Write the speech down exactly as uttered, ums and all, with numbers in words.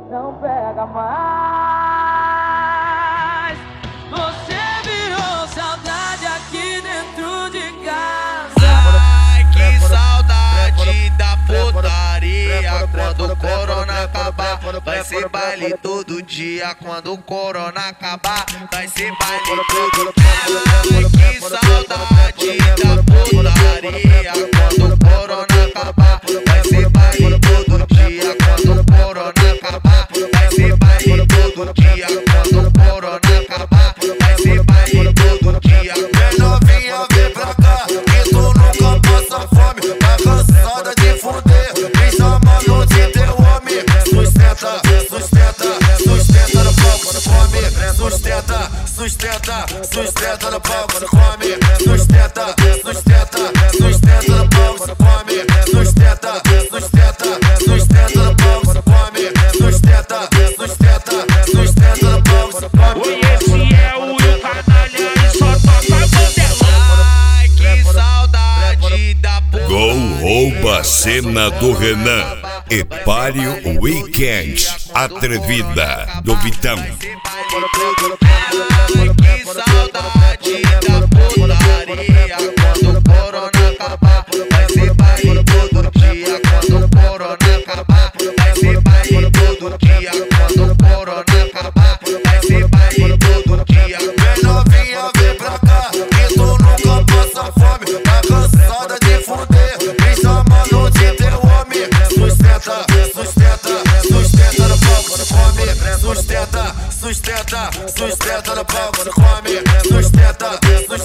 não pega mais. Você virou saudade aqui dentro de casa. Ai, que saudade da putaria. Quando o corona acabar, vai ser baile todo dia. Quando o corona acabar, vai ser baile todo dia. Ai, que saudade da putaria. Quando o corona acabar, vai ser baile todo dia. Quando o corona acabar, vai ser baile todo dia. Quando o corona acabar, vai ser baile todo dia. Vem novinha, vem pra cá, que tu nunca passa fome. Tá cansada de fuder, me chamando de teu homem. Sustenta, sustenta, sustenta no palco, se come. Sustenta, sustenta, sustenta no palco, se come. Sustenta, sustenta, sustenta no palco, se come. Sustenta, sustenta, sustenta no palco, se come. Sustenta, sustenta, sustenta no palco, se come. Oi, esse é o Will Canalha e só toca Mandela. Ai, que saudade da putaria. Gol rouba a cena do Renan. Epário Weekend, atrevida do Vitão. Ai, que saudade da putaria. Quando o corona acabar, vai ser baile todo dia. Quando o corona acabar, vai ser baile todo dia. Quando o corona acabar, vai ser baile todo dia. Vem novinha, vem pra cá, que tu nunca passa fome. Tá cansada de fuder, me chamando de teu homem. Sustenta, sustenta, sustenta no palco, se come. Sustenta, sustenta, sustenta no palco, se come. Sustenta, sustenta.